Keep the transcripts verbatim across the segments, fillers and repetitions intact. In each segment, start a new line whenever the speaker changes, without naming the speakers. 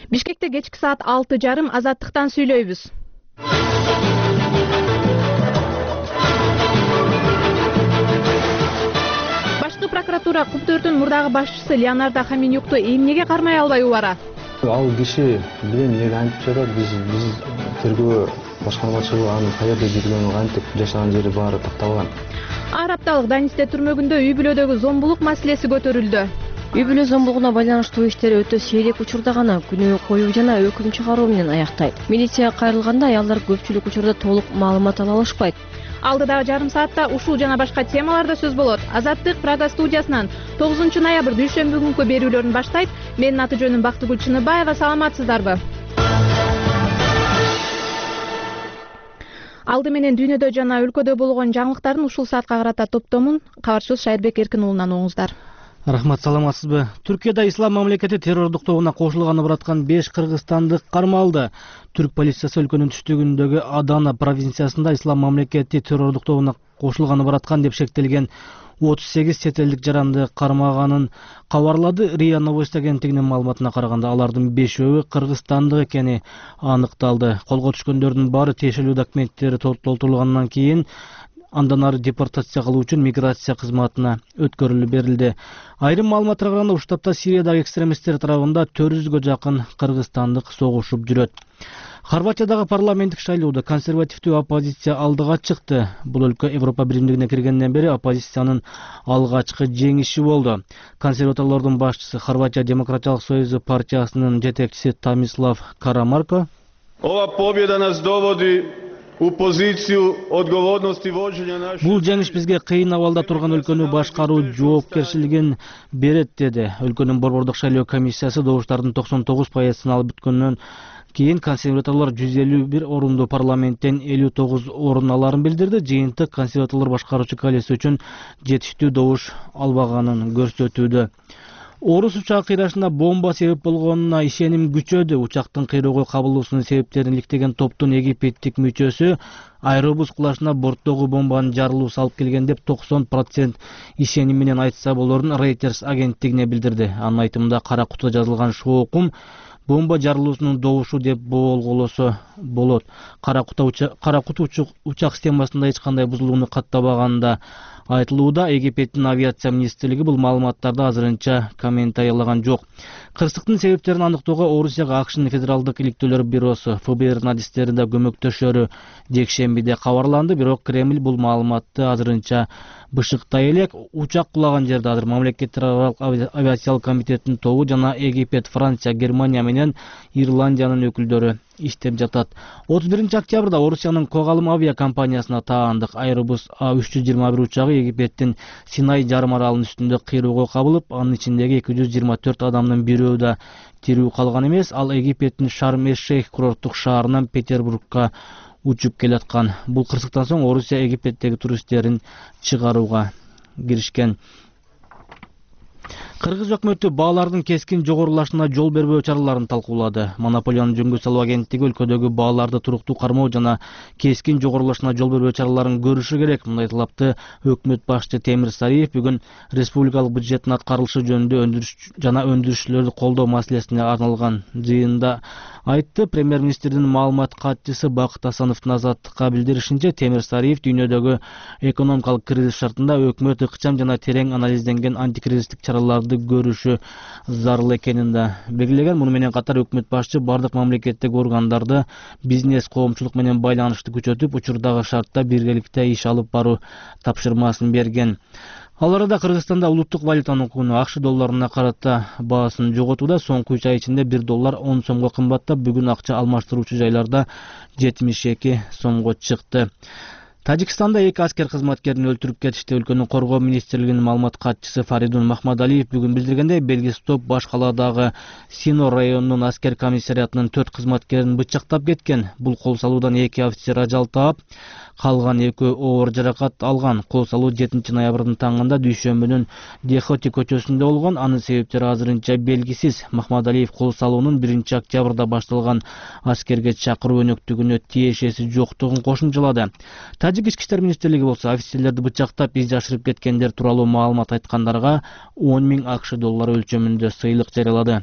Бишкекте кечки саат алты жарым Азаттыктан сүйлөйбүз. Башкы прокуратура Куптөрдүн мурдагы башчысы Леонардо Хоменюкту эмнеге кармай албай убара?
Ал киши билем эмнеге антип жатат, биз биз тергөө башкармачылыгы анын каерде жүргөнүн, кантип жашаган жери баары такталган.
Ар апталык Данисте түрмөгүндө үй бүлөдөгү зомбулук маселеси көтөрүлдү.
Үй бүлө зомбулугуна байланыштуу иштер өтө сейрек учурда гана күнөө коюу жана өкүм чыгаруу менен аяктайт. Милицияга кайрылганда аялдар көпчүлүк учурда толук маалымат ала алышпайт.
Алдыдагы жарым саатта ушул жана башка темаларда сөз болот. Азаттык Прага студиясынан тогузунчу ноябрь дүйшөмбү күнкү берүүлөрүн баштайт. Менин аты жөнүм Бактыгүл Чыныбаева. Саламатсыздарбы? Алды менен дүйнөдө жана өлкөдө болгон жаңылыктардын ушул саатка карата топтомун кабарчыбыз Шайырбек Эркин уулунан оңуңуздар.
Рахмат, саламатсызбы? Түркияда ислам мамлекети террорлук тобуна кошулганы бараткан беш кыргызстандык кармалды. Түрк полициясы өлкөнүн түштүгүндөгү Адана провинциясында ислам мамлекети террорлук тобуна кошулганы бараткан деп шектелген отуз сегиз чет элдик жаранды кармаганын кабарлады. РИА Новости агенттигинин маалыматына караганда алардын бешөөү кыргызстандык экени аныкталды. Колго түшкөндөрдүн баары тиешелүү документтери толтурулгандан кийин андан ары депортация кылуу үчүн миграция кызматына өткөрүлүп берилди. Айрым маалыматтарга караганда ушул тапта Сириядагы экстремисттер тарабында төрт жүзгө жакын кыргызстандык согушуп жүрөт. Хорватиядагы парламенттик шайлоодо консервативдүү оппозиция алдыга чыкты. Бул өлкө Европа биримдигине киргенден бери оппозициянын алгачкы жеңиши болду. Консерваторлордун башчысы Хорватия демократиялык союзу партиясынын жетекчиси Томислав Карамарко:
Ова победа нас доводи у позицию одговорности вождења нашего.
Бул жеңиш бизге кыйын абалда турган өлкөнү башкаруу жоопкерчилигин берет, деди. Өлкөнүн борбордук шайлоо комиссиясы добуштардын токсон тогуз пайызын алып бүткөндөн кийин консерваторлор жүз элүү бир орунду парламенттен элүү тогуз орун аларын билдирди. Жыйынтык консерваторлор башкаруучу коалиция үчүн жетиштүү добуш албаганын көрсөтүүдө. Орус учак кыйрашына бомба себеп болгонуна ишеним күчөдү. Учактын кыйроого кабылуусунун себептерин иликтеген топтун египеттик мүчөсү аэробус кулашына борттогу бомбанын жарылуусу алып келген деп токсон процент ишеним менен айтса болорун Reuters агенттигине билдирди. Анын айтымында кара кутуда жазылган шоокум бомба жарылуусунун добушу деп болголосо болот. Кара куту учак системасында эч кандай бузулууну каттабаганында айтылууда. Египеттин авиация министрлиги бул маалыматтарды азырынча комментарийлаган жок. Кырсыктын себептерин аныктоого Орусияга АКШнын федералдык иликтөөлөр бюросу эф бэ эр адистери да көмөктөшөрү жекшембиде кабарланды. Бирок Кремль бул маалыматты азырынча бышыктай элек. Учак кулаган жерде азыр мамлекеттер аралык авиациялык комитеттин тобу жана Египет, Франция, Германия менен Ирландиянын өкүлдөрү иштеп жатат. отуз биринчи октябрда Орусиянын Когалым авиакомпаниясына таандык Airbus А үч жүз жыйырма бир учагы Египеттин Синай жарым аралынын үстүндө кыйроого кабылып, анын ичиндеги эки жүз жыйырма төрт адамдын бирөө да тирүү калган эмес. Ал Египеттин Шарм-эш-Шейх курорттук шаарынан Петербургка учуп келаткан. Бул кырсыктан соң Орусия Египеттеги туристтерин чыгарууга киришкен. Кыргыз өкмөтү баалардын кескин жогорулашына жол бербөө чараларын талкуулады. Монополияны жөнгө салуу агенттиги өлкөдөгү бааларды туруктуу кармоо жана кескин жогорулашына жол бербөө чараларын көрүшү керек. Мындай талапты өкмөт башчы Темир Сариев бүгүн республикалык бюджеттин аткарылышы жөнүндө өндүрүш жана өндүрүшчүлөрдү колдоо маселесине арналган жыйында айтты. Премьер-министрдин маалымат катчысы Бакыт Асановдун Азаттыкка билдиришинче, Темир Сариев дүйнөдөгү экономикалык кризис шартында өкмөт ыкчам жана терең анализденген антикризистик чараларды көрүшү зарыл экенин да белгилеген. Муну менен катар өкмөт башчы бардык мамлекеттик органдарды бизнес коомчулук менен байланышты күчөтүп, учурдагы шартта биргеликте иш алып баруу тапшырмасын берген. Ал арада Кыргызстанда улуттук валютанын куну АКШ долларына карата баасын жоготууда. Соңку үч ай ичинде бир доллар он сомго кымбаттап, бүгүн акча алмаштыруучу жайларда жетимиш эки сомго чыкты. Тажикстанда эки аскер кызматкерин өлтүрүп кетишти. Өлкөнүн коргоо министрлигинин маалымат катчысы Фаридун Махмадалиев бүгүн билдиргендей, Белгистоп баш калаадагы Сино районунун аскер комиссариатынын төрт кызматкерин бычактап кеткен. Бул кол салуудан эки офицер ажал таап, калган экөө оор жаракат алган. Кол салуу жетинчи ноябрдын таңында дүйшөмбүнүн Дехоти көчөсүндө болгон. Анын себептери азырынча белгисиз. Махмадалиев кол салуунун биринчи октябрда башталган аскерге чакыруу өнөктүгүнө тиешеси жоктугун кошумчалады. Тажик ички иштер министрлиги болсо офицерлерди бычактап из жашырып кеткендер тууралуу маалымат айткандарга он миң АКШ доллары өлчөмүндө сыйлык жарыялады.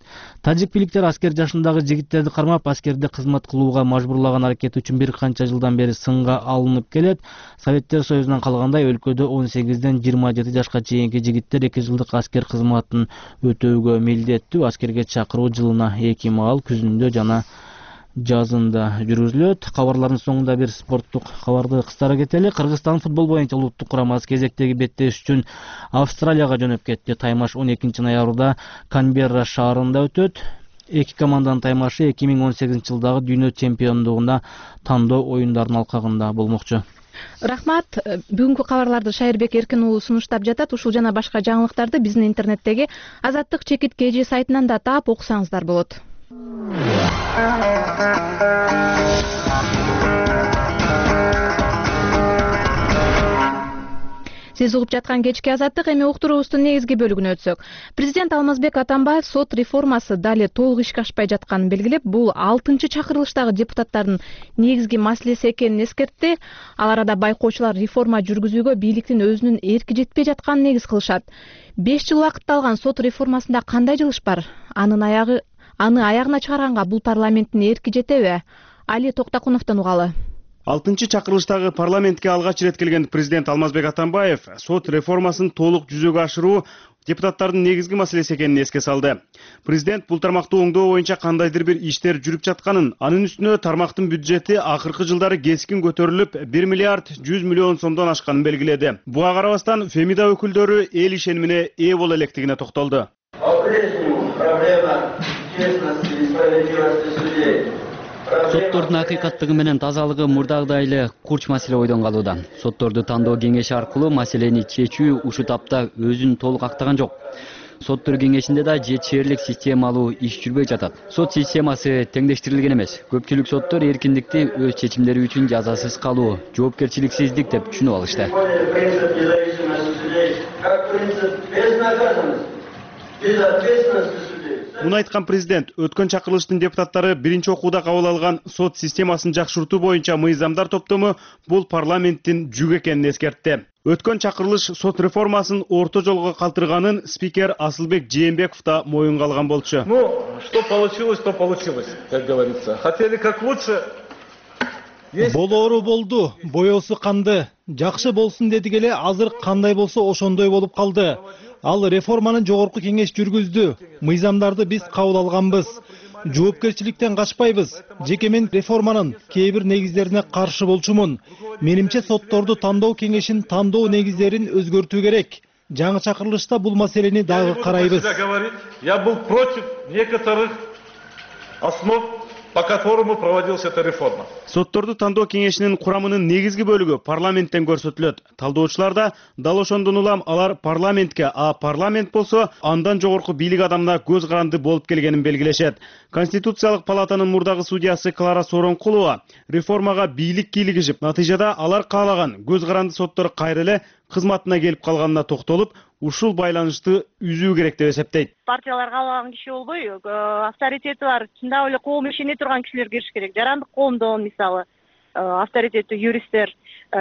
Тажик бийликтер аскер жашындагы жигиттерди кармап, аскерде кызмат кылууга мажбурлаган аракет үчүн бир канча жылдан бери сынга алынып келет. Советтер Союзунан калгандай өлкөдө он сегизден жыйырма жети жашка чейинки жигиттер эки жылдык аскер кызматын өтөөгө милдеттүү. Аскерге чакыруу жылына эки маал күзүндө жана жазында жүргүзүлөт. Кабарлардын соңунда бир спорттук кабарды кыстара кетели. Кыргызстан футбол боюнча улуттук курамасы кезектеги беттеш үчүн Австралияга жөнөп кетти. Таймаш он экинчи ноябрда Канберра шаарында өтөт. Эки команданын таймашы эки миң он сегизинчи жылдагы дүйнө чемпиондугуна тандоо оюндарынын алкагында болмокчу.
Рахмат. Бүгүнкү кабарларды Шайырбек Эркин уулу сунуштап жатат. Ушул жана башка жаңылыктарды биздин интернеттеги Азаттык чекит kg сайтынан да таап окусаңыздар болот. Сиз угуп жаткан кечки Азаттык. Эми уктуруубуздун негизги бөлүгүнө өтсөк. Президент Алмазбек Атамбаев сот реформасы дали толук ишке ашпай жатканын белгилеп, бул алтынчы чакырылыштагы депутаттардын негизги маселеси экенин эскертти. Ал арада байкоочулар реформа жүргүзүүгө бийликтин өзүнүн эрки жетпей жатканын негиз кылышат. беш жыл убакытты алган сот реформасында кандай жылыш бар? Анын аягы аны аягына чыгарганга бул парламенттин эрки жетеби? Али Токтакуновдон угалы.
алтынчы чакырылыштагы парламентке алгач ирет келген президент Алмазбек Атамбаев сот реформасын толук жүзөгө ашыруу депутаттардын негизги маселеси экенин эске салды. Президент бул тармакты оңдоо боюнча кандайдыр бир иштер жүрүп жатканын, анын үстүнө тармактын бюджети акыркы жылдары кескин көтөрүлүп, бир миллиард жүз миллион сомдон ашканын белгиледи. Буга карабастан Фемида өкүлдөрү эл ишенимине ээ боло электигине токтолду.
Соттордун акыйкаттыгы менен тазалыгы мурдагыдай эле курч маселе ойдон калууда. Сотторду тандоо кеңеши аркылуу маселени чечүү ушул тапта өзүн толук актаган жок. Соттор кеңешинде да жетишээрлик системалуу иш жүрбөй жатат. Сот системасы теңдештирилген эмес. Көпчүлүк соттор эркиндикти өз чечимдери үчүн жазасыз калуу, жоопкерчиликсиздик деп түшүнүп алышты.
Муну айткан президент өткөн чакырылыштын депутаттары биринчи окууда кабыл алган сот системасын жакшыртуу боюнча мыйзамдар топтому бул парламенттин жүгү экенин эскертти. Өткөн чакырылыш сот реформасын орто жолго калтырганын спикер Асылбек Жээнбеков да моюнга алган болчу.
Ну, что получилось, то получилось, как говорится. Хотели как лучше.
Болоору болду, боёсу канды. Жакшы болсун дедик эле, азыр кандай болсо ошондой болуп калды. Ал реформаны жогорку кеңеш жүргүздү. Мыйзамдарды биз кабыл алганбыз. Жоопкерчиликтен качпайбыз. Жеке мен реформанын кээ бир негиздерине каршы болчумун. Менимче сотторду тандоо кеңешин тандоо негиздерин өзгөртүү керек. Жаңы чакырылышта бул маселени дагы карайбыз.
Я был против некоторых основ, по которому проводилась эта реформа.
Сотторду тандоо кеңешинин курамынын негизги бөлүгү парламенттен көрсөтүлөт. Талдоочулар да дал ошондон улам алар парламентке, а парламент болсо андан жогорку бийлик адамына көз каранды болуп келгенин белгилешет. Конституциялык палатанын мурдагы судьясы Клара Соронкулова реформага бийлик кийлигишип, натыйжада алар каалаган көз каранды соттор кайра эле кызматына келип калганына токтолуп, ушул байланышты үзүү керек деп эсептейт.
Партияларга алган киши болбой, авторитети бар, чындап эле коом ишене турган кишилер кириш керек. Жарандык коомдон мисалы авторитеттүү юристтер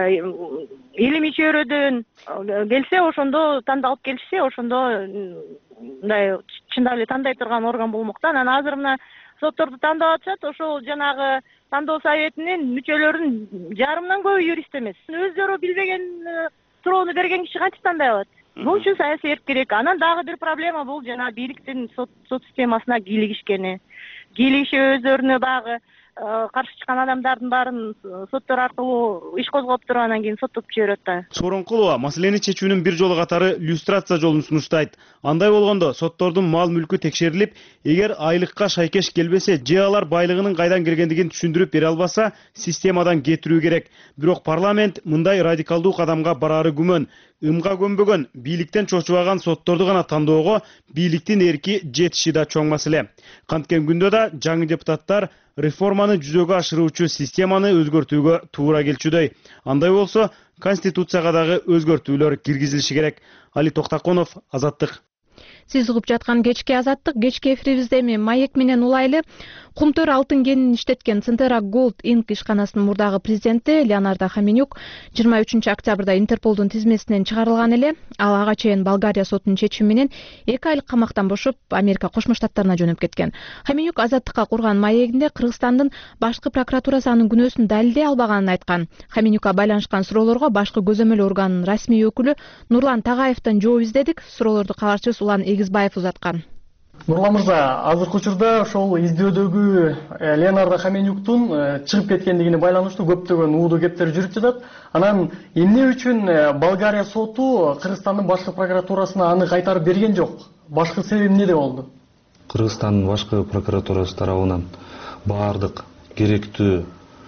илимий чөйрөдөн келсе, ошондо тандалып келишсе, ошондо мындай чындап эле тандай турган орган болмок да. Анан азыр мына сотторду тандап атышат, ошол жанагы тандоо советинин мүчөлөрүнүн жарымынан көбү юрист эмес. Өздөрү билбеген суроону берген киши кантип тандай алат? Бул үчүн саясий эрк керек. Анан дагы бир проблема бул жана бийликтин сот сот системасына кийлигишкени. Кийлигиши өздөрүнө багы каршы чыккан адамдардын баарын соттор аркылуу иш козгоп туруп анан кийин соттотуп жиберет да.
Соронкулова маселени чечүүнүн бир жолу катары люстрация жолун сунуштайт. Андай болгондо соттордун мал мүлкү текшерилип, эгер айлыкка шайкеш келбесе же алар байлыгынын кайдан келгендигин түшүндүрүп бере албаса, системадан кетирүү керек. Бирок парламент мындай радикалдуу кадамга бараары күмөн. Имга көмбөгөн, бийликтен чочубаган сотторду гана тандоого бийликтин эрки жетиши да чоң маселе. Канткен күндө да жаңы депутаттар реформаны жүзөгө ашыруучу системаны өзгөртүүгө туура келчүдөй. Андай болсо, Конституцияга дагы өзгөртүүлөр киргизилиши керек. Али Токтакунов, Азаттык.
Сиз угуп жаткан кечки Азаттык. Кечки эфирибизде эми маек менен улайлы. Кумтөр алтын кенин иштеткен Центера Gold Инк ишканасынын мурдагы президенти Леонардо Хаменюк жыйырма үчүнчү октябрда Интерполдун тизмесинен чыгарылган эле. Ал ага чейин Болгария сотунун чечими менен эки айлык камактан бошоп Америка Кошмо Штаттарына жөнөп кеткен. Хаменюк Азаттыкка курган маегинде Кыргызстандын башкы прокуратурасы анын күнөөсүн далилдей албаганын айткан. Хаменюкка байланышкан суроолорго башкы көзөмөл органынын расмий өкүлү Нурлан Тагаевден жооп издедик. Суроолорду кабарчыбыз Улан Эгизбаев узаткан.
Нурлан мырза, азыркы учурда ошол издөөдөгү Леонардо Хаменюктун чыгып кеткендигине байланыштуу көптөгөн уудуу кептер жүрүп жатат. Анан эмне үчүн Болгария соту Кыргызстандын башкы прокуратурасына аны кайтарып берген жок? Башкы себеби эмнеде болду?
Кыргызстандын башкы прокуратурасы тарабынан баардык керектүү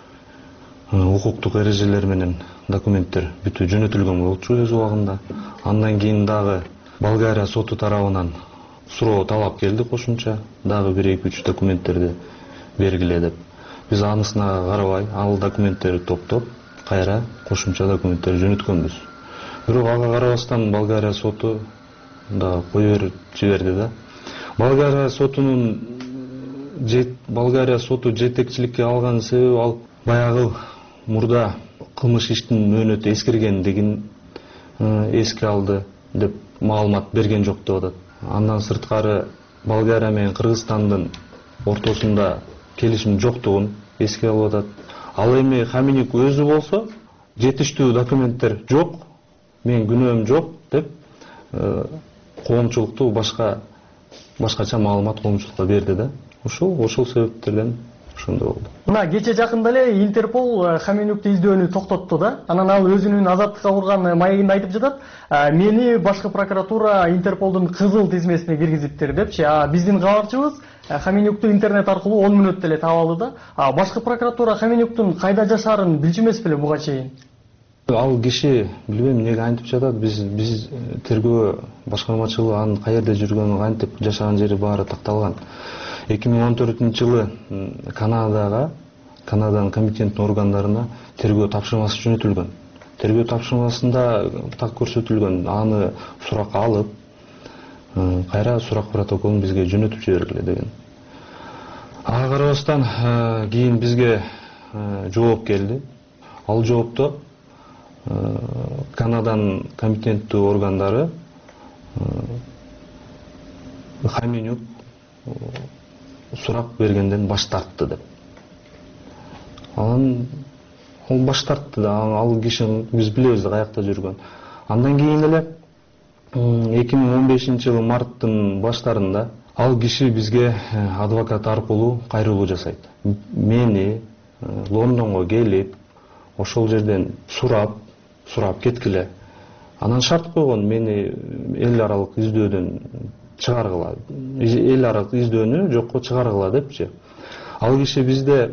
укуктук эрежелер менен документтер бүтү жөнөтүлгөн болчу өз убагында. Андан кийин дагы Болгария соту тарабынан суроо талап келди кошумча, дагы бир эки үч документтерди бергиле деп. Биз анысына карабай, ал документтерди топтоп, кайра кошумча документтер жөнөткөнбүз. Бирок ага карабастан Болгария соту да кое берип жиберди да. Болгария сотунун Болгария соту жетекчиликке алган себеби ал баягы мурда кылмыш иштин мөөнөтү эскергендигин эске алды деп маалымат берген жок деп атат. Андан сырткары Болгария менен Кыргызстандын ортосунда келишим жоктугун эске алып атат. Ал эми Хаменюк өзү болсо жетиштүү документтер жок, мен күнөөм жок деп коомчулукту башка башкача маалымат коомчулукка берди да. Ошол ошол себептерден ошондой болду.
Мына кече жакында эле Интерпол Хаменюкту издөөнү токтотту да. Анан ал өзүнүн Азаттыкка курган маегинде айтып жатат, мени башкы прокуратура Интерполдун кызыл тизмесине киргизиптир депчи. А биздин кабарчыбыз Хаменюкту интернет аркылуу он мүнөттө эле таап алды да. А башкы прокуратура Хаменюктун кайда жашаарын билчү эмес беле буга чейин?
Ал киши билбейм эмнеге антип жатат. Биз биз тергөө башкармачылыгы анын каерде жүргөнүн, кантип жашаган жери баары такталган. эки миң он төртүнчү жылы Канадага, Канаданын компетенттүү органдарына тергөө тапшырмасы жөнөтүлгөн. Тергөө тапшырмасында так көрсөтүлгөн, аны суракка алып, кайра сурак протоколун бизге жөнөтүп жибергиле деген. Ага карабастан кийин бизге жооп келди. Ал жоопто Канаданын компетенттүү органдары Хаменюк сурак бергенден баш тартты деп. Анан ал баш тартты да, ал киши биз билебиз да каякта жүргөн. Андан кийин эле эки миң он бешинчи жылы марттын баштарында ал киши бизге адвокат аркылуу кайрылуу жасайт. Мени Лондонго келип, ошол жерден сурап, сурап кеткиле. Анан шарт койгон, мени эл аралык издөөдөн чыгаргыла, эл аралык издөөнү жокко чыгаргыла депчи. Ал киши бизде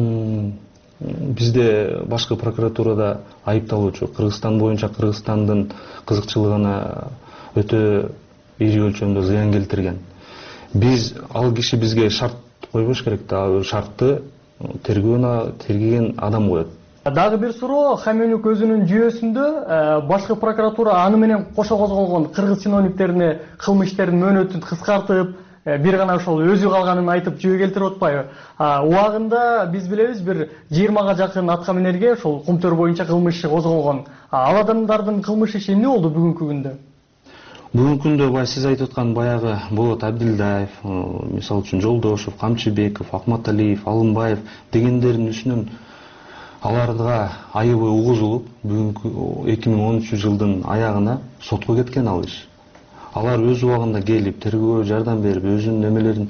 бизде башкы прокуратурада айыпталуучу, Кыргызстан боюнча Кыргызстандын кызыкчылыгына өтө ири өлчөмдө зыян келтирген. Биз ал киши бизге шарт койбош керек да, шартты тергөөнө тергеген адам коет.
Дагы бир суроо, Хаменюк өзүнүн жүйөсүндө башкы прокуратура аны менен кошо козголгон кыргыз чиновниктерине кылмыш иштердин мөөнөтүн кыскартып, бир гана ошол өзү калганын айтып жөө келтирип атпайбы? Убагында биз билебиз, бир жыйырмага жакын атка минерге ошол Кумтөр боюнча кылмыш иши козголгон. Ал адамдардын кылмыш иши эмне болду бүгүнкү күндө?
Бүгүнкү күндө бай сиз айтып аткан баягы Болот Абдилдаев, мисалы үчүн Жолдошов, Камчыбеков, Акматалиев, Алымбаев дегендердин үстүнөн аларга айыбы угузулуп, бүгүнкү эки миң он үчүнчү жылдын аягына сотко кеткен ал иш. Алар өз убагында келип, тергөө жардам берип, өзүнүн эмелерин,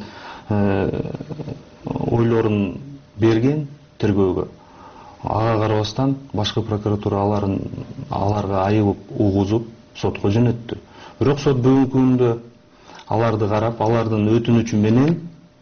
ойлорун берген тергөөгө. Ага карабастан башкы прокуратура аларын аларга айып угузуп сотко жөнөттү. Бирок сот бүгүнкү күндө аларды карап, алардын өтүнүчү менен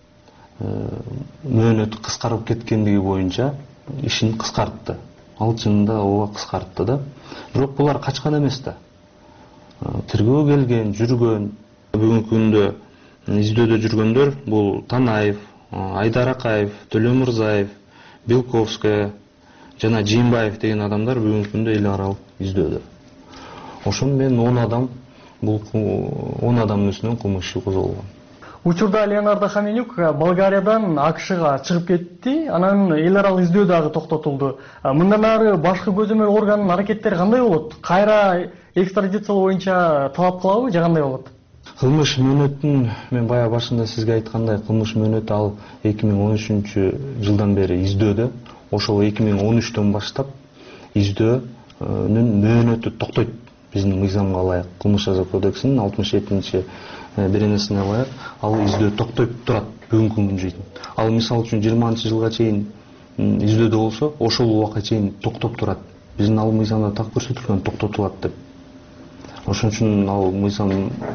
мөөнөт кыскарып кеткендиги боюнча ишин кыскартты. Ал чынында ооба кыскартты да. Бирок булар качкан эмес да. Тергөө келген, жүргөн. Бүгүнкү күндө издөөдө жүргөндөр бул Танаев, Айдар Акаев, Төлөмүрзаев, Белковская жана Жиимбаев деген адамдар бүгүнкү күндө эл аралык издөөдө. Ошон менен он адам бул он адамдын үстүнөн кылмыш иши козголгон.
Учурда Леонардо Хоменюк Болгариядан АКШга чыгып кетти, анан эл аралык издөө дагы токтотулду. Мындан ары башкы көзөмөл органдын аракеттери кандай болот? Кайра экстрадициялоо боюнча талап кылабы же кандай болот?
Кылмыш мөөнөтүн мен баягы башында сизге айткандай, кылмыш мөөнөтү ал эки миң он үчүнчү жылдан бери издөөдө. Ошол эки миң он үчтөн баштап издөөнүн мөөнөтү токтойт. Биздин мыйзамга ылайык, кылмыш жаза кодексинин алтымыш жетинчи беренесине ылайык, ал издөө токтойт турат бүгүнкү күнгө чейин. Ал мисалы үчүн жыйырманчы жылга чейин издөөдө болсо, ошол убакка чейин токтоп турат. Биздин ал мыйзамда так көрсөтүлгөн токтотулат деп. Ошон үчүн ал мыйзам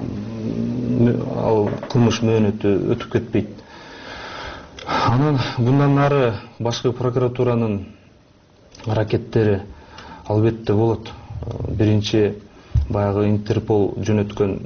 ал кылмыш мөөнөтү өтүп кетпейт. Анан bundan ары башкы прокуратуранын аракеттери албетте болот. Биринчи баягы Интерпол жөнөткөн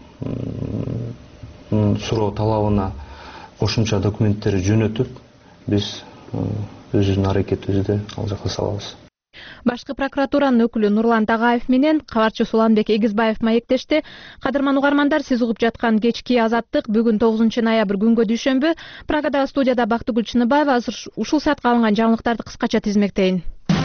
суроо талабына кошумча документтери жөнөтүп, биз өзүбүздүн аракетибизди ал жакка салабыз.
Башкы прокуратуранын өкүлү Нурлан Тагаев менен кабарчы Суланбек Эгизбаев маектешти. Кадырман угармандар, сиз угуп жаткан кечки Азаттык бүгүн тогузунчу ноябрь күнгө дүйшөмбү. Прагадагы студияда Бактыгүл Чыныбаева. Азыр ушул саатка алынган жаңылыктарды кыскача тизмектейин.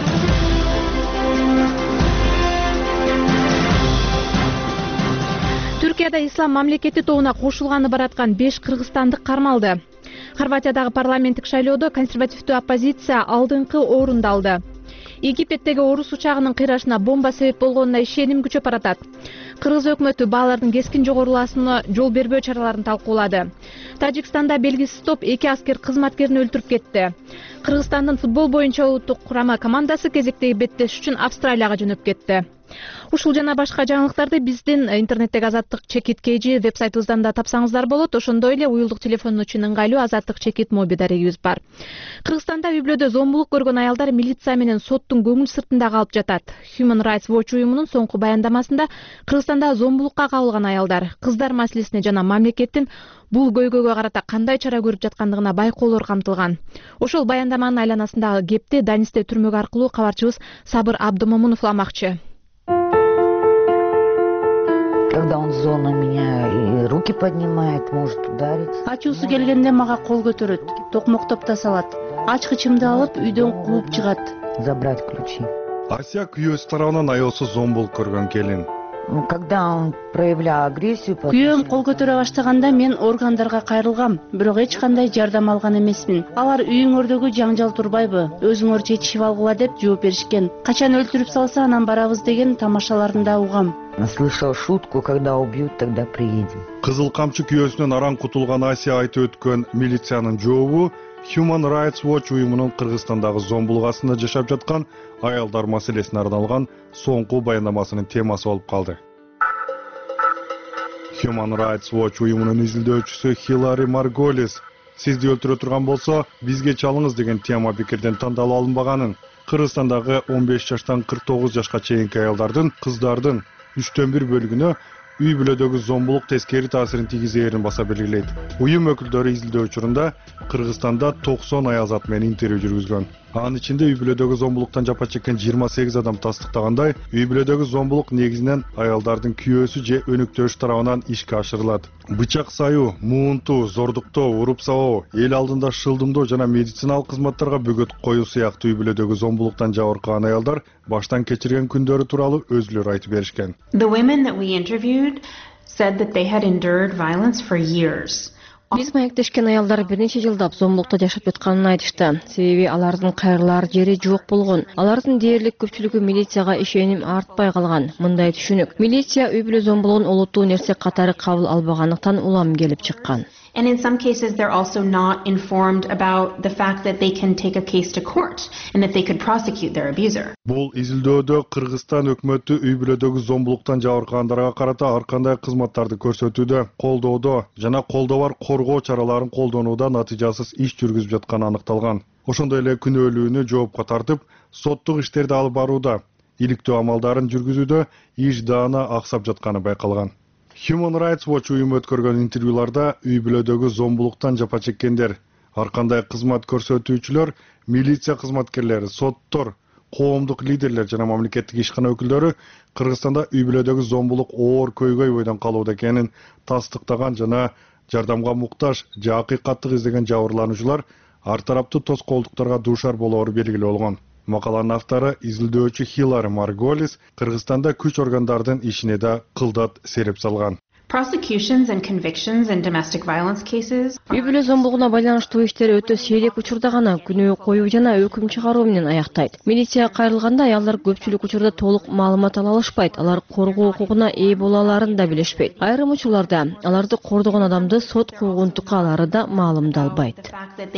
Түркияда ислам мамлекети тобуна кошулганы бараткан беш кыргызстандык кармалды. Хорватиядагы парламенттик шайлоодо консервативдүү оппозиция алдыңкы орунду алды. Египеттеги орус учагынын кыйрашына бомба себеп болгонуна ишеним күчөп баратат. Кыргыз өкмөтү баалардын кескин жогоруласына жол бербөө чараларын талкуулады. Тажикстанда белгисиз топ эки аскер кызматкерин өлтүрүп кетти. Кыргызстандын футбол боюнча улуттук курама командасы кезектеги беттеш үчүн Австралияга жөнөп кетти. Ушул жана башка жаңылыктарды биздин интернеттеги Азаттык чекит kg вебсайтыбыздан да тапсаңыздар болот. Ошондой эле уюлдук телефон үчүн ыңгайлуу Азаттык чекит моби дарегибиз бар. Кыргызстанда үй бүлөдө зомбулук көргөн аялдар милиция менен соттун көңүл сыртында калып жатат. Human Rights Watch уюмунун соңку баяндамасында Кыргызстанда зомбулукка кабылган аялдар, кыздар маселесине жана мамлекеттин бул көйгөйгө карата кандай чара көрүп жаткандыгына байкоолор камтылган. Ошол баяндаманын айланасындагы кепти Данисте түрмөк аркылуу кабарчыбыз Сабыр Абдымомунов уламакчы.
Когда он зол на меня и руки поднимает, может ударить.
Ачуусу келгенде мага кол көтөрөт, токмоктоп да салат. Ачкычымды алып үйдөн кууп чыгат.
Забрать ключи.
Асия күйөөсү тарабынан аялсыз зомбулук көргөн келин.
Когда он проявлял агрессию,
күйөөм кол көтөрө баштаганда мен органдарга кайрылгам, бирок эч кандай жардам алган эмесмин. Алар үйүңөрдөгү жаңжал турбайбы, өзүңөр чечишип алгыла деп жооп беришкен. Качан өлтүрүп салса анан барабыз деген тамашаларын да угам.
Слышал шутку, когда убьют, тогда приедем.
Кызыл камчы күйөөсүнөн аран кутулган Асия айтып өткөн милициянын жообу Human Rights Watch уюмунун Кыргызстандагы зомбулук астында жашап жаткан аялдар маселесине арналган соңку баяндамасынын темасы болуп калды. Human Rights Watch уюмунун изилдөөчүсү Хилари Марголис сизди өлтүрө турган болсо бизге чалыңыз деген тема пикирден тандалып алынбаганын, Кыргызстандагы он беш жаштан кырк тогуз жашка чейинки аялдардын, кыздардын үчтөн бир бөлүгүнө үй бүлөдөгү зомбулук тескери таасирин тийгизээрин баса белгилейт. Уюм өкүлдөрү изилдөө учурунда Кыргызстанда токсон аял зат менен интервью жүргүзгөн. Анын ичинде үй бүлөдөгү зомбулуктан жапа чеккен жыйырма сегиз адам тастыктагандай, үй бүлөдөгү зомбулук негизинен аялдардын күйөөсү же өнүктөөш тарабынан ишке ашырылат. Бычак саюу, муунтуу, зордуктоо, уруп сабоо, эл алдында шылдымдоо жана медициналык кызматтарга бөгөт коюу сыяктуу үй бүлөдөгү зомбулуктан жабыркаган аялдар баштан кечирген күндөрү тууралуу өзүлөрү айтып беришкен.
The women that we interviewed said that they had endured violence for years.
Биз маектешкен аялдар бир нече жылдап зомбулукта жашап жатканын айтышты. Себеби алардын кайрылар жери жок болгон. Алардын дээрлик көпчүлүгү милицияга ишеним артпай калган. Мындай түшүнүк. Милиция үй бүлө зомбулугун олуттуу нерсе катары кабыл албагандыктан улам келип чыккан.
And in some cases, they're also not informed about the fact that they can take a case to court and that they could prosecute their abuser.
Бул изилдөөдө Кыргызстан өкмөтү үй бүлөдөгү зомбулуктан жабыркагандарга карата ар кандай кызматтарды көрсөтүүдө, колдоодо жана колдоо бар коргоо чараларын колдонууда натыйжасыз иш жүргүзүп жатканы аныкталган. Ошондой эле күнөөлүүнү жоопко тартып, соттук иштерди алып барууда, иликтөө амалдарын жүргүзүүдө иш даана аксап жатканы байкалган. Human Rights Watch уюму өткөргөн интервьюларда үй бүлөдөгү зомбулуктан жапа чеккендер, ар кандай кызмат көрсөтүүчүлөр, милиция кызматкерлери, соттор, коомдук лидерлер жана мамлекеттик ишкана өкүлдөрү Кыргызстанда үй бүлөдөгү зомбулук оор көйгөй бойдон калууда экенин тастыктаган жана жардамга муктаж же акыйкаттык издеген жабырлануучулар ар тараптуу тоскоолдуктарга дуушар болоору белгилүү болгон. Макаланын автору изилдөөчү Хилари Марголис Кыргызстанда күч органдардын ишине да кылдат сереп салган.
Prosecutions and convictions in domestic violence cases.
Үй бүлө зомбулугуна байланыштуу иштер өтө сейрек учурда гана күнөө коюу жана өкүм чыгаруу менен аяктайт. Милицияга кайрылганда аялдар көпчүлүк учурда толук маалымат ала алышпайт, алар коргоо укугуна ээ боло алаарын да билишпейт. Айрым учурларда аларды кордогон адамды сот куугун тукаалары да маалымдалбайт.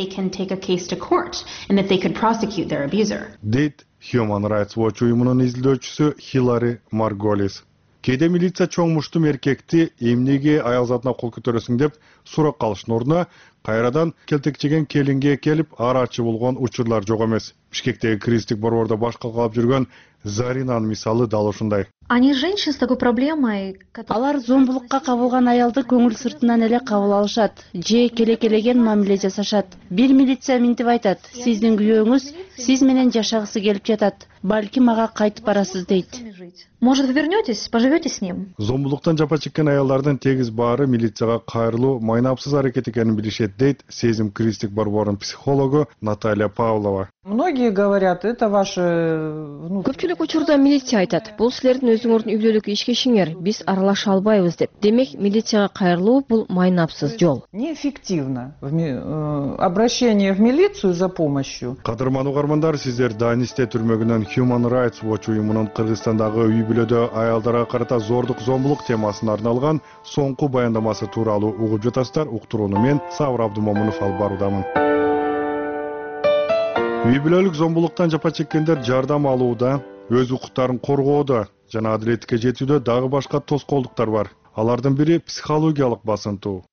Дейт Human Rights Watch уюмунун изилдөөчүсү Хилари Марголис. Кээде милиция чоң муштум эркекти эмнеге аял затына кол көтөрөсүң деп сурак калыштын ордуна кайрадан келтекчеген келинге келип арачы болгон учурлар жок эмес. Бишкектеги кризистик борбордо баш калкалап жүргөн Заринанын мисалы дал ушундай.
Они женщины с такой проблемой.
Алар зомбулукка кабылган аялды көңүл сыртынан эле кабыл алышат, же келе-келеген мамиле жасашат. Бир милиция минтип айтат: "Сиздин күйөөңүз сиз менен жашагысы келип жатат. Балким ага кайтып барасыз" дейт.
Может, вы вернетесь, поживете с ним?
Зомбулуктан жапа чеккен аялдардын тегиз баары милицияга кайрылуу майнапсыз аракет экенин билишет дейт Сезим кризистик борборунун психологу Наталья Павлова.
Многие говорят, это ваши...
Көпчүлүк учурда милиция айтат: "Бул силердин өзүңөрдүн үй бүлөлүк ишкешиңер, биз аралаша албайбыз" деп. Демек, милицияга кайрылуу бул майнапсыз жол.
Неэффективно обращение в милицию за помощью.
Кадырман угармандар, сиздер Данисте түрмөгүнөн Human Rights Watch уюмунун Кыргызстандагы үй бүлөдө аялдарга карата зордук зомбулук темасына арналган соңку баяндамасы тууралуу угуп жатасыздар. Уктурууну мен Сабыр Абдумомунов алып баруудамын. Үй бүлөлүк зомбулуктан жапа чеккендер жардам алууда, өз укуктарын коргоодо жана адилетке жетүүдө дагы башка тоскоолдуктар бар. Алардын бири психологиялык басынтуу.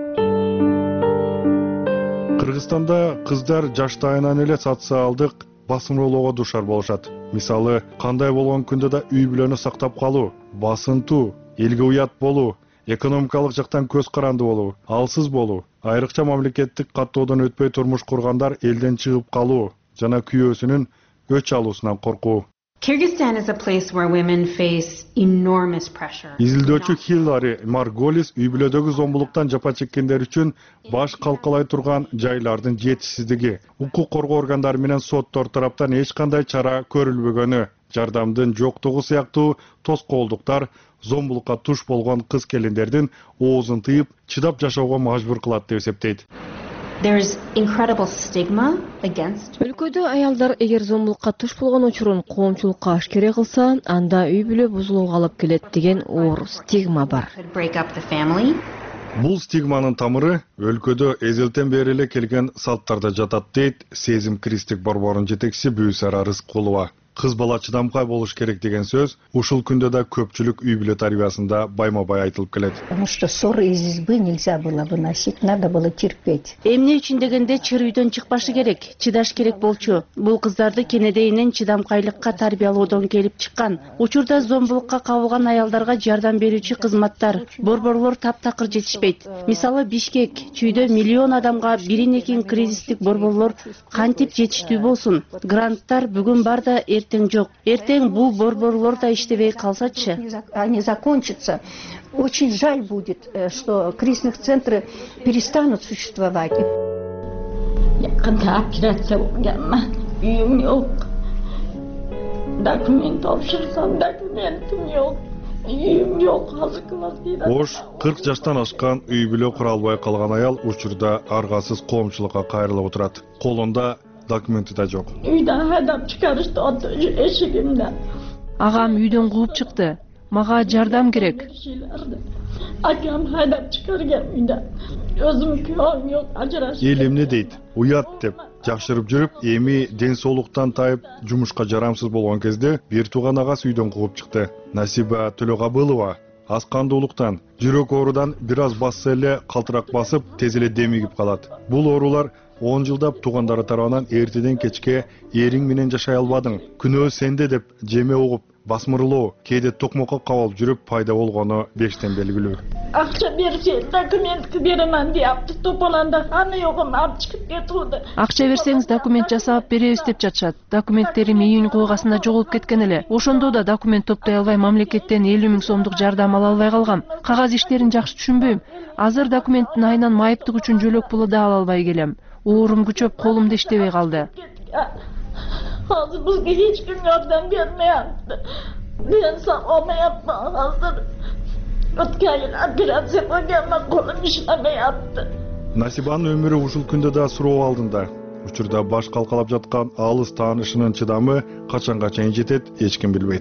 Кыргызстанда кыздар жаштайынан эле социалдык басымдоого дуушар болушат. Мисалы, кандай болгон күндө да үй бүлөнү сактап калуу, басынтуу, элге уят болуу, экономикалык жактан көз каранды болуу, алсыз болуу, айрыкча мамлекеттик каттоодон өтпөй турмуш кургандар элден чыгып калуу жана күйөөсүнүн өч алуусунан коркуу.
Kyrgyzstan is a place where women face enormous pressure.
Изилдөөчү Хилари Марголис үй бүлөдөгү зомбулуктан жапа чеккендер үчүн баш калкалай турган жайлардын жетишсиздиги, укук коргоо органдары менен соттор тараптан эч кандай чара көрүлбөгөнү, жардамдын жоктугу сыяктуу тоскоолдуктар зомбулукка туш болгон кыз келиндердин оозун тыйып, чыдап жашоого мажбур кылат деп эсептейт.
There's incredible stigma against.
Өлкөдө аялдар эгер зомбулукка туш болгон учурун коомчулукка ашкере кылса, анда үй бүлө бузулууга алып келет деген оор стигма бар.
Бул стигманын тамыры өлкөдө эзелтен бери эле келген салттарда жатат дейт Сезим кризистик борборунун жетекчиси Бүйсара Рыскулова. Кыз бала чыдамкай болуш керек деген сөз ушул күндө да көпчүлүк үй бүлө тарбиясында байма-бай айтылып келет.
Потому что ссоры из избы нельзя было выносить, надо было терпеть.
Эмне үчүн дегенде чыр үйдөн чыкпашы керек, чыдаш керек болчу. Бул кыздарды кенедейинен чыдамкайлыкка тарбиялоодон келип чыккан. Учурда зомбулукка кабылган аялдарга жардам берүүчү кызматтар, борборлор таптакыр жетишпейт. Мисалы Бишкек, чүйдө миллион адамга бирин экин кризистик борборлор кантип жетиштүү болсун? Гранттар бүгүн бар да эртең жок. Эртең бул борборлор да иштебей калсачы.
Они закончатся. Очень жаль будет, что кризисных центры перестанут существовать.
Yakında operasyon yapma. Üyüm yok. Doküment topşırsam dokumentim yok. Üyüm yok.
Ош кырк жаштан ашкан үй бүлө кура албай калган аял учурда аргасыз коомчулукка кайрылып отурат. Колунда документи да жок.
Үйдөн хайдап чыгарышты эшигимден.
Агам үйдөн кууп чыкты. Мага жардам керек.
Akam haydap çıkargen uyda. Özüm köyüm yok, ajırashып.
Эл эмне дейт? Уят деп жакшырып жүрүп, эми ден соолуктан тайып, жумушка жарамсыз болгон кезде бир тууган агасы үйдөн кууп чыкты. Насиба Төлөгабылова аскандуулуктан, жүрөк оорудан бир аз басса эле калтырак басып, тез эле демигип калат. Бул оорулар он жылдап туугандары тарабынан эртеден кечке эриң менен жашай албадың, күнөө сенде деп жеме угуп, басмырлоо, кээде токмокко кабылып жүрүп пайда болгону бештен белгилүү.
Акча берсе, документ беремин deyapti. To'polanda qani yo'g'im olib chiqib ketuvdi.
Акча берсеңиз документ жасап беребиз деп жатышат. Документтерим июнь койгасында жоголуп кеткен эле. Ошондо да документ топтой албай мамлекеттен элүү миң сомдук жардам ала албай калгам. Кагаз иштерин жакшы түшүнбөйм. Азыр документтин айынан майыптык үчүн жөлөк пулу да ала албай келем. Оорум күчөп колумда иштебей калды.
Hozir bizga hech kim yordam bermayapti. Men sog'olmayapman hozir. O'tgan yil operatsiya qilganman, qo'lim ishlamayapti.
Насибанын өмүрү ушул күндө да суроо алдында. Учурда баш калкалап жаткан алыс таанышынын чыдамы качанга чейин жетет, эч ким билбейт.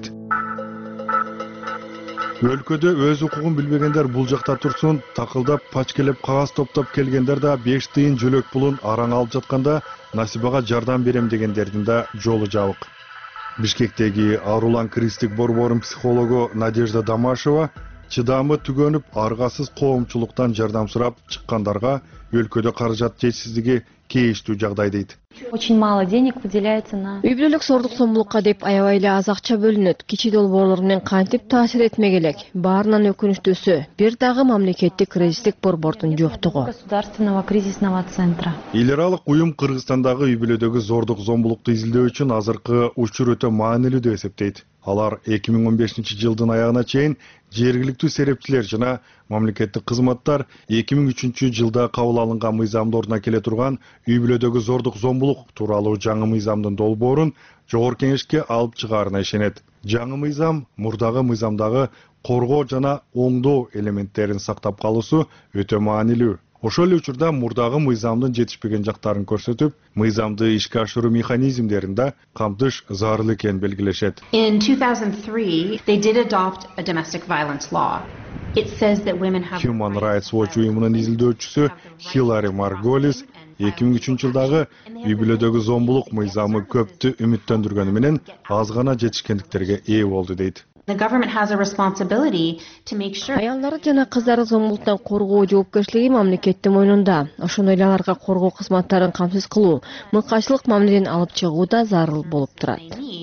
Өлкөдө өз укугун билбегендер бул жакта турсун, такылдап, пачкелеп, кагаз топтоп келгендер да беш тыйын жөлөк пулун араң алып жатканда Насибага жардам берем дегендердин да жолу жабык. Бишкектеги Арулан Кристик борборунун психологу Надежда Дамашева чыдамы түгөнүп, аргасыз коомчулуктан жардам сурап чыккандарга өлкөдө каражат жетишсиздиги кейиштүү жагдай дейт.
Очень мало денег выделяется на...
Үй бүлөлүк сордук сомдулукка деп аябай эле аз акча бөлүнөт. Кичи долбоорлор менен кантип таасир этмек элек? Баарынан өкүнүчтүүсү бир дагы мамлекеттик кризистик борбордун жоктугу.
Государственного кризисного центра.
Эл аралык уюм Кыргызстандагы үй бүлөдөгү зордук зомбулукту изилдөө үчүн азыркы учур өтө маанилүү деп эсептейт. Алар эки миң он бешинчи жылдын аягына чейин жергиликтүү серепчилер жана мамлекеттик кызматтар эки миң үчүнчү жылда кабыл алынган мыйзамдын ордуна келе турган үй бүлөдөгү зордук зомбулук тууралуу жаңы мыйзамдын долбоорун Жогорку Кеңешке алып чыгаарына ишенет. Жаңы мыйзам мурдагы мыйзамдагы коргоо жана оңдоо элементтерин сактап калуусу өтө маанилүү. Ошол эле учурда мурдагы мыйзамдын жетишпеген жактарын көрсөтүп, мыйзамды ишке ашыруу механизмдерин да камтыш зарыл экенин белгилешет.
In two thousand three, they did adopt a domestic violence law. It says that women have
Human Rights Watch уюмунун изилдөөчүсү Хилари Марголис эки миң үчүнчү жылдагы үй бүлөдөгү зомбулук мыйзамы көптү үмүттөндүргөнү менен аз гана жетишкендиктерге ээ болду дейт.
The government has a responsibility to make sure
Аялдарды жана кыздарды зомбулуктан коргоо жоопкерчилиги мамлекеттин мойнунда. Ошондой эле аларга коргоо кызматтарын камсыз кылуу, мыкаачылык мамиледен алып чыгуу да зарыл болуп турат.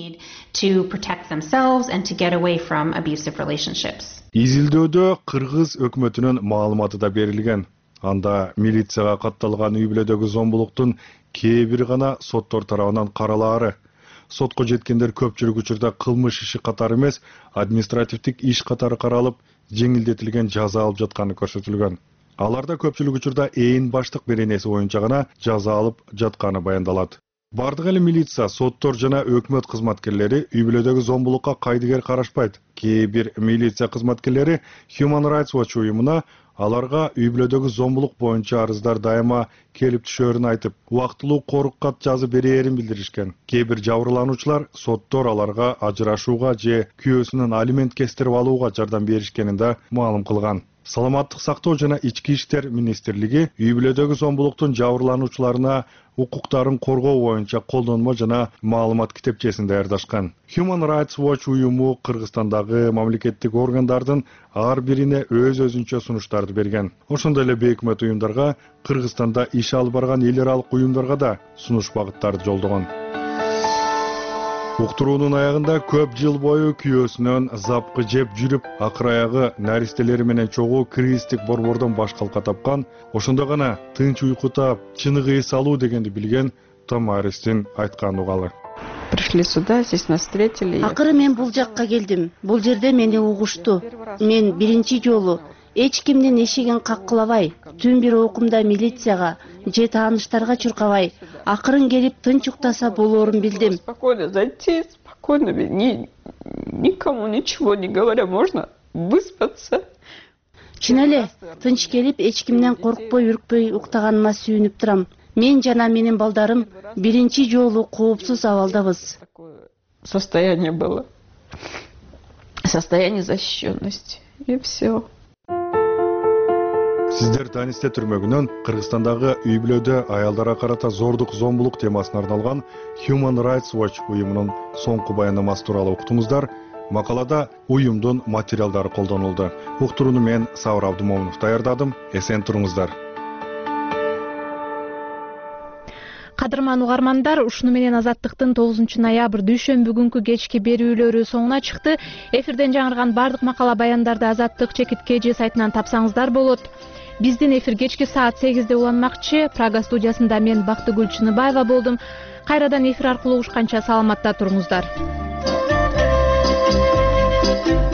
to protect themselves and to get away from abusive relationships.
Изилдөөдө Кыргыз өкмөтүнүн маалыматы да берилген. Анда милицияга катталган үй бүлөдөгү зомбулуктун кээ бир гана соттор тарабынан каралаары. Сотко жеткендер көпчүлүк учурда кылмыш иши катары эмес, административдик иш катары каралып, жеңилдетилген жаза алып жатканы көрсөтүлгөн. Аларда көпчүлүк учурда ээн баштык беренеси боюнча гана жаза алып жатканы баяндалат. Бардык эле милиция, соттор жана өкмөт кызматкерлери үй бүлөдөгү зомбулукка кайдыгер карашпайт. Кээ бир милиция кызматкерлери Human Rights Watch уюмуна аларга үй бүлөдөгү зомбулук боюнча арыздар дайыма келип түшөрүн айтып, убактылуу корук кат жазып берээрин билдиришкен. Кээ бир жабырлануучулар соттор аларга ажырашууга же күйөөсүнөн алимент кестирип алууга жардам беришкенин да маалым кылган. Саламаттык сактоо жана ички иштер министрлиги үй бүлөдөгү зомбулуктун жабырлануучуларына укуктарын коргоо боюнча колдонмо жана маалымат китепчесин даярдашкан. Human Rights Watch уюму Кыргызстандагы мамлекеттик органдардын ар бирине өз-өзүнчө сунуштарды берген. Ошондой эле бейөкмөт уюмдарга, Кыргызстанда иш алып барган эл аралык уюмдарга да сунуш багыттарды жолдогон. Уктуруунун аягында көп жыл бою күйөөсүнөн запкы жеп жүрүп, акыр аягы наристелери менен чогуу кризистик борбордон баш калка тапкан, ошондо гана тынч уйку таап, чыныгы эс алуу дегенди билген Тамаристин айткан угалы.
Пришли сюда, здесь нас встретили.
Акыры мен бул жакка келдим. Бул жерде мени угушту. Мен биринчи жолу эч кимдин эшигин каккылабай, түн бир окумда милицияга же тааныштарга чуркабай, акырын келип тынч уктаса болоорун билдим.
Спокойно зайти, спокойно, ни, никому ничего не говоря, можно выспаться.
Чын эле, тынч келип эч кимден коркпой, үркпөй уктаганыма сүйүнүп турам. Мен жана менин балдарым биринчи жолу коопсуз абалдабыз.
Состояние было. Состояние защищенности. И все.
Сиздер Танисте түрмөгүнөн Кыргызстандагы үй бүлөдө аялдарга карата зордук зомбулук темасына арналган Human Rights Watch уюмунун соңку баяндамасы тууралуу уктуңуздар. Макалада уюмдун материалдары колдонулду. Уктурууну мен Сабыр Абдымомунов даярдадым. Эсен туруңуздар.
Кадырман угармандар, ушуну менен Азаттыктын тогузунчу ноябрь дүйшөмбү күнкү кечки берүүлөрү соңуна чыкты. Эфирден жаңырган бардык макала баяндарды Азаттык чекит кж сайтынан тапсаңыздар болот. Биздин эфир кечки саат сегизде уланмакчы. Прага студиясында мен Бактыгүл Чыныбаева болдум. Кайрадан эфир аркылуу угушканча саламатта туруңуздар.